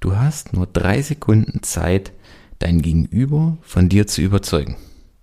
Du hast nur 3 Sekunden Zeit, dein Gegenüber von dir zu überzeugen.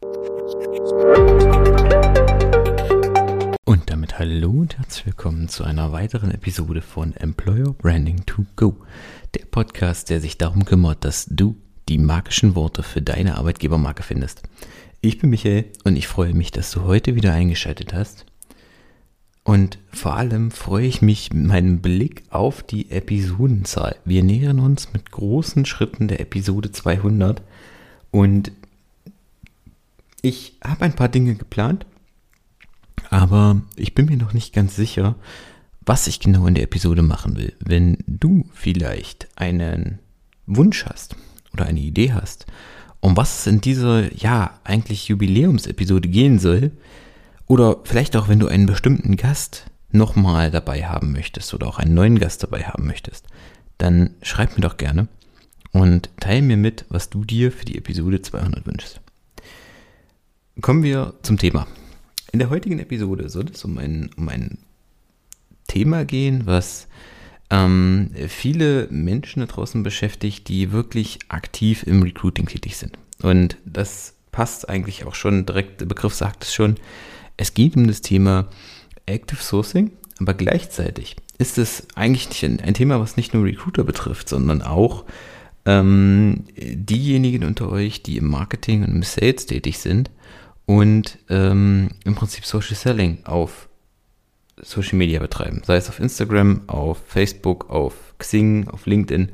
Und damit hallo und herzlich willkommen zu einer weiteren Episode von Employer Branding to Go. Der Podcast, der sich darum kümmert, dass du die magischen Worte für deine Arbeitgebermarke findest. Ich bin Michael und ich freue mich, dass du heute wieder eingeschaltet hast. Und vor allem freue ich mich mit meinem Blick auf die Episodenzahl. Wir nähern uns mit großen Schritten der Episode 200 und ich habe ein paar Dinge geplant, aber ich bin mir noch nicht ganz sicher, was ich genau in der Episode machen will. Wenn du vielleicht einen Wunsch hast oder eine Idee hast, um was es in dieser, eigentlich Jubiläumsepisode gehen soll, oder vielleicht auch, wenn du einen bestimmten Gast nochmal dabei haben möchtest oder auch einen neuen Gast dabei haben möchtest, dann schreib mir doch gerne und teile mir mit, was du dir für die Episode 200 wünschst. Kommen wir zum Thema. In der heutigen Episode soll es um ein Thema gehen, was viele Menschen da draußen beschäftigt, die wirklich aktiv im Recruiting tätig sind. Und das passt eigentlich auch schon direkt, der Begriff sagt es schon. Es geht um das Thema Active Sourcing, aber gleichzeitig ist es eigentlich nicht ein Thema, was nicht nur Recruiter betrifft, sondern auch diejenigen unter euch, die im Marketing und im Sales tätig sind und im Prinzip Social Selling auf Social Media betreiben, sei es auf Instagram, auf Facebook, auf Xing, auf LinkedIn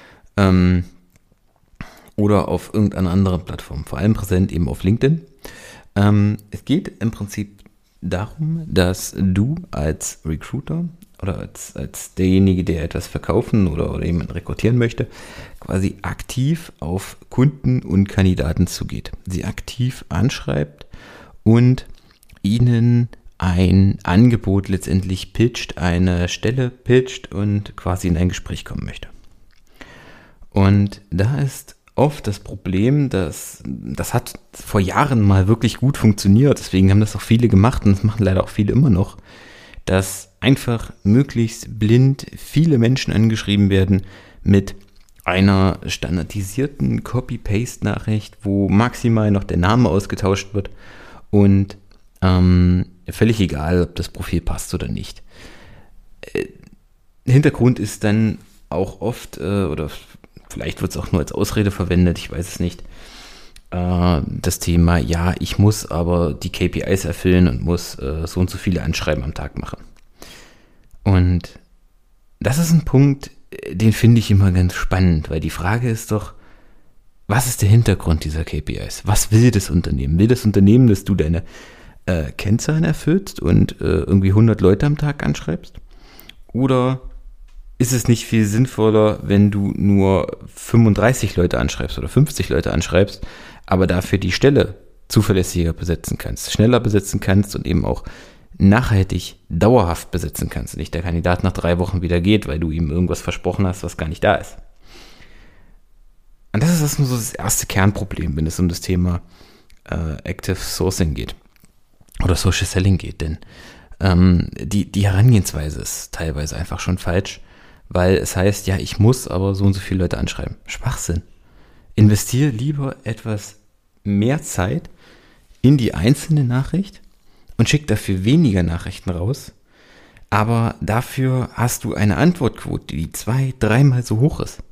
oder auf irgendeiner anderen Plattform, vor allem präsent eben auf LinkedIn. Es geht im Prinzip darum, dass du als Recruiter oder als derjenige, der etwas verkaufen oder jemanden rekrutieren möchte, quasi aktiv auf Kunden und Kandidaten zugeht. Sie aktiv anschreibt und ihnen ein Angebot letztendlich pitcht, eine Stelle pitcht und quasi in ein Gespräch kommen möchte. Und da ist oft das Problem, das hat vor Jahren mal wirklich gut funktioniert, deswegen haben das auch viele gemacht und das machen leider auch viele immer noch, dass einfach möglichst blind viele Menschen angeschrieben werden mit einer standardisierten Copy-Paste-Nachricht, wo maximal noch der Name ausgetauscht wird und völlig egal, ob das Profil passt oder nicht. Hintergrund ist dann auch oft, oder vielleicht wird es auch nur als Ausrede verwendet, ich weiß es nicht, das Thema, ich muss aber die KPIs erfüllen und muss so und so viele Anschreiben am Tag machen. Und das ist ein Punkt, den finde ich immer ganz spannend, weil die Frage ist doch, was ist der Hintergrund dieser KPIs? Was will das Unternehmen? Will das Unternehmen, dass du deine Kennzahlen erfüllst und irgendwie 100 Leute am Tag anschreibst? Oder ist es nicht viel sinnvoller, wenn du nur 35 Leute anschreibst oder 50 Leute anschreibst, aber dafür die Stelle zuverlässiger besetzen kannst, schneller besetzen kannst und eben auch nachhaltig, dauerhaft besetzen kannst und nicht der Kandidat nach 3 Wochen wieder geht, weil du ihm irgendwas versprochen hast, was gar nicht da ist. Und das ist erstmal so das erste Kernproblem, wenn es um das Thema Active Sourcing geht oder Social Selling geht, denn die Herangehensweise ist teilweise einfach schon falsch, weil es heißt, ich muss aber so und so viele Leute anschreiben. Schwachsinn. Investiere lieber etwas mehr Zeit in die einzelne Nachricht und schick dafür weniger Nachrichten raus, aber dafür hast du eine Antwortquote, die 2-3 Mal so hoch ist.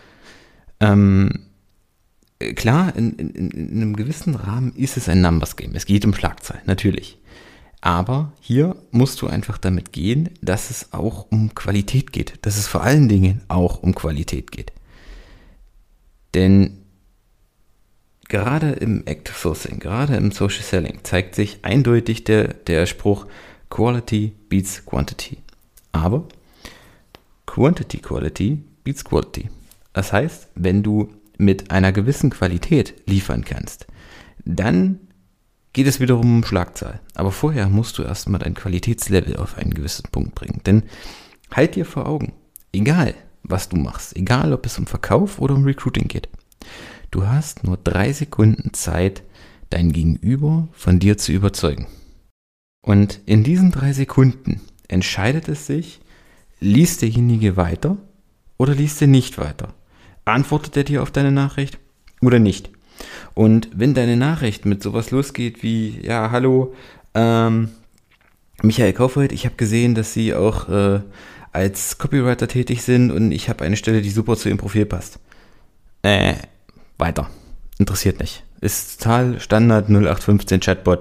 Klar, in einem gewissen Rahmen ist es ein Numbers Game. Es geht um Schlagzeilen, natürlich. Aber hier musst du einfach damit gehen, dass es auch um Qualität geht. Dass es vor allen Dingen auch um Qualität geht. Denn gerade im Active Sourcing, gerade im Social Selling zeigt sich eindeutig der Spruch Quality beats Quantity. Aber Quality beats Quality. Das heißt, wenn du mit einer gewissen Qualität liefern kannst, dann geht es wiederum um Schlagzahl. Aber vorher musst du erstmal dein Qualitätslevel auf einen gewissen Punkt bringen. Denn halt dir vor Augen, egal was du machst, egal ob es um Verkauf oder um Recruiting geht, du hast nur 3 Sekunden Zeit, dein Gegenüber von dir zu überzeugen. Und in diesen 3 Sekunden entscheidet es sich, liest derjenige weiter oder liest er nicht weiter. antwortet er dir auf deine Nachricht oder nicht? Und wenn deine Nachricht mit sowas losgeht wie, ja, hallo, Michael Kaufhold, ich habe gesehen, dass Sie auch als Copywriter tätig sind und ich habe eine Stelle, die super zu Ihrem Profil passt. Weiter. Interessiert nicht. Ist total Standard 0815 Chatbot.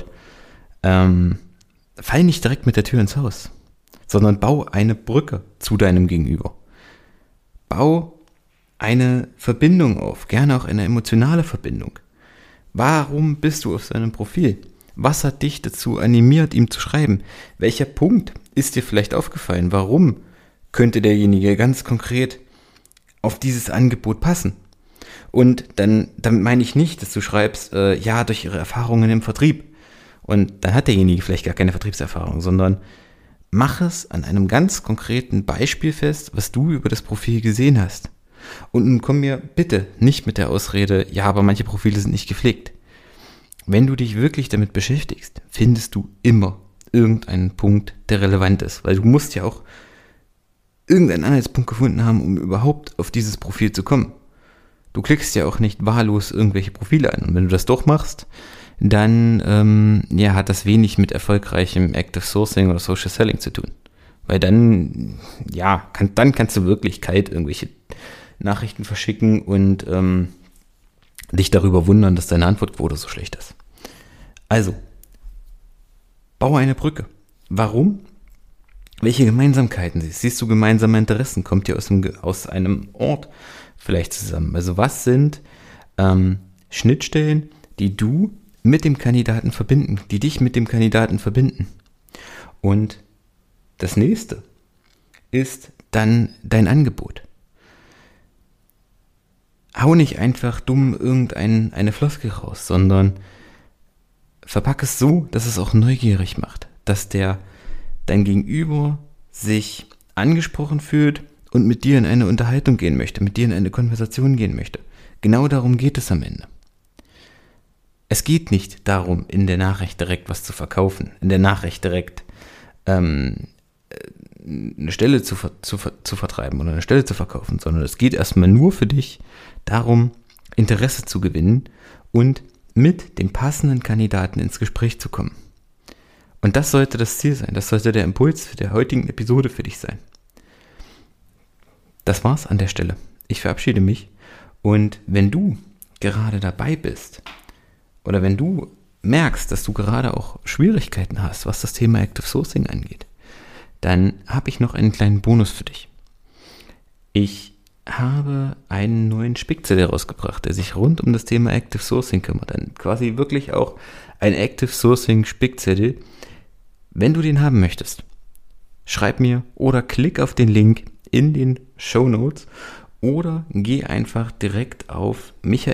Fall nicht direkt mit der Tür ins Haus, sondern bau eine Brücke zu deinem Gegenüber. Bau eine Verbindung auf, gerne auch eine emotionale Verbindung. Warum bist du auf seinem Profil? Was hat dich dazu animiert, ihm zu schreiben? Welcher Punkt ist dir vielleicht aufgefallen? Warum könnte derjenige ganz konkret auf dieses Angebot passen? Und dann, damit meine ich nicht, dass du schreibst, ja, durch ihre Erfahrungen im Vertrieb. Und dann hat derjenige vielleicht gar keine Vertriebserfahrung, sondern mach es an einem ganz konkreten Beispiel fest, was du über das Profil gesehen hast. Und nun komm mir bitte nicht mit der Ausrede, ja, aber manche Profile sind nicht gepflegt. Wenn du dich wirklich damit beschäftigst, findest du immer irgendeinen Punkt, der relevant ist. Weil du musst ja auch irgendeinen Anhaltspunkt gefunden haben, um überhaupt auf dieses Profil zu kommen. Du klickst ja auch nicht wahllos irgendwelche Profile an. Und wenn du das doch machst, dann hat das wenig mit erfolgreichem Active Sourcing oder Social Selling zu tun. Weil dann, dann kannst du wirklich kalt irgendwelche Nachrichten verschicken und dich darüber wundern, dass deine Antwortquote so schlecht ist. Also, baue eine Brücke. Warum? Welche Gemeinsamkeiten siehst? Siehst du gemeinsame Interessen? Kommt ihr aus einem Ort vielleicht zusammen? Also was sind Schnittstellen, die du mit dem Kandidaten verbinden, die dich mit dem Kandidaten verbinden? Und das nächste ist dann dein Angebot. Hau nicht einfach dumm irgendeine Floskel raus, sondern verpack es so, dass es auch neugierig macht, dass dein Gegenüber sich angesprochen fühlt und mit dir in eine Unterhaltung gehen möchte, mit dir in eine Konversation gehen möchte. Genau darum geht es am Ende. Es geht nicht darum, in der Nachricht direkt was zu verkaufen, in der Nachricht direkt eine Stelle zu vertreiben oder eine Stelle zu verkaufen, sondern es geht erstmal nur für dich darum, Interesse zu gewinnen und mit dem passenden Kandidaten ins Gespräch zu kommen. Und das sollte das Ziel sein, das sollte der Impuls der heutigen Episode für dich sein. Das war's an der Stelle. Ich verabschiede mich und wenn du gerade dabei bist oder wenn du merkst, dass du gerade auch Schwierigkeiten hast, was das Thema Active Sourcing angeht, dann habe ich noch einen kleinen Bonus für dich. Ich habe einen neuen Spickzettel rausgebracht, der sich rund um das Thema Active Sourcing kümmert. Dann quasi wirklich auch ein Active Sourcing Spickzettel. Wenn du den haben möchtest, schreib mir oder klick auf den Link in den Shownotes oder geh einfach direkt auf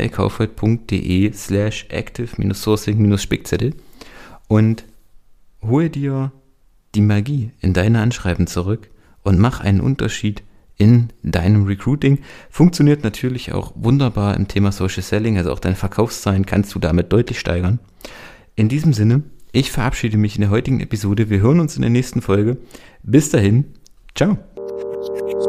michaelkaufhold.de/active-sourcing-Spickzettel und hol dir die Magie in deine Anschreiben zurück und mach einen Unterschied in deinem Recruiting. Funktioniert natürlich auch wunderbar im Thema Social Selling, also auch deine Verkaufszahlen kannst du damit deutlich steigern. In diesem Sinne, ich verabschiede mich in der heutigen Episode. Wir hören uns in der nächsten Folge. Bis dahin, ciao.